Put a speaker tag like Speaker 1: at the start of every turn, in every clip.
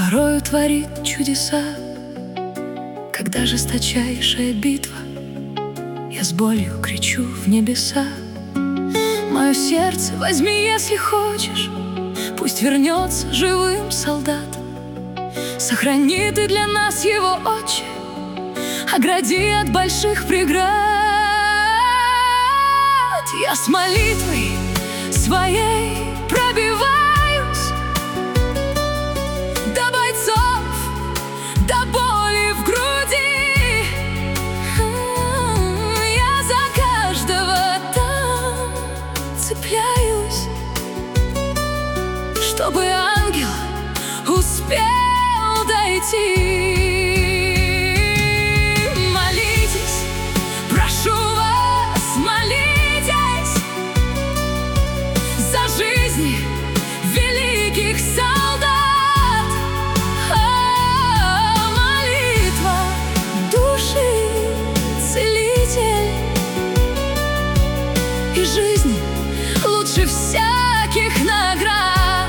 Speaker 1: порою творит чудеса. Когда жесточайшая битва, я с болью кричу в небеса. Мое сердце возьми, если хочешь, пусть вернется живым солдат. Сохрани ты для нас его, Отче, огради от больших преград. Я с молитвой своей пробиваюсь до бойцов, до боли в груди. Я за каждого там цепляюсь, чтобы ангел успел дойти. Молитесь, прошу вас, молитесь за жизни великих солдат. Молитва души целитель, и жизнь лучше всяких наград.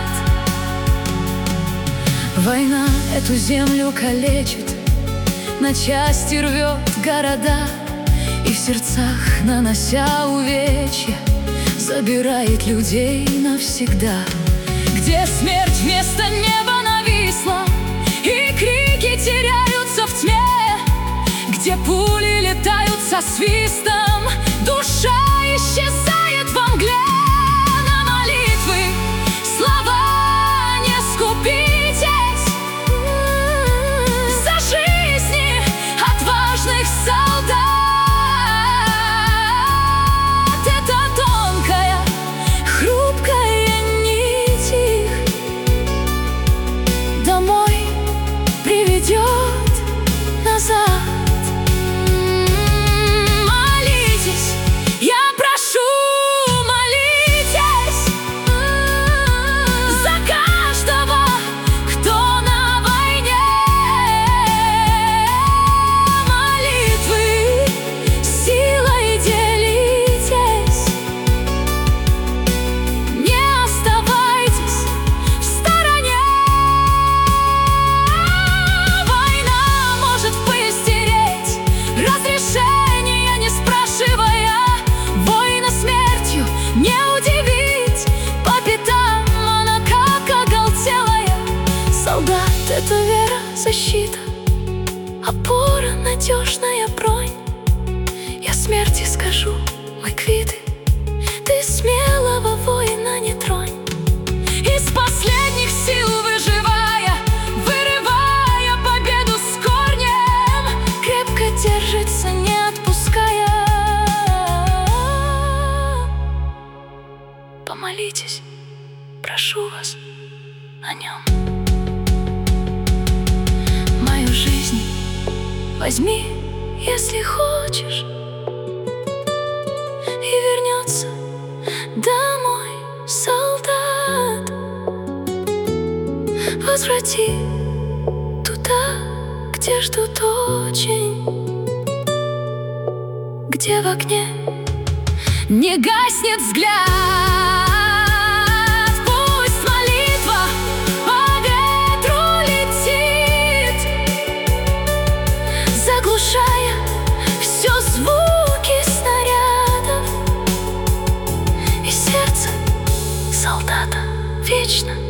Speaker 1: Война эту землю калечит, на части рвет города, и в сердцах, нанося увечья, забирает людей навсегда. Где смерть вместо неба нависла, и крики теряются в тьме, где пули летают со свистом, душа исчезает во мгле. На молитвы слова не скупитесь, за жизни отважных солдат. Это тонкая, хрупкая нить их домой приведет назад. Молитесь, я прошу, молитесь за каждого, кто на войне. Молитвы силой делитесь, не оставайтесь в стороне. Война может поистереть разрешения, не спрашивая, воина смертью не удивить. По пятам она как оголтелая. Солдат — это вера, защита, опора, надежная бронь. Я смерти скажу, мы квиты, ты смелого воина не тронь. Из последних сил выживая, вырывая победу с корнем, крепко держится, не отпуская. Помолитесь, прошу вас о нем. Мою жизнь возьми, если хочешь, и вернется домой солдат. Возврати туда, где ждут очень, где в окне не гаснет взгляд. Пусть молитва по ветру летит, заглушая все звуки снарядов, и сердце солдата вечно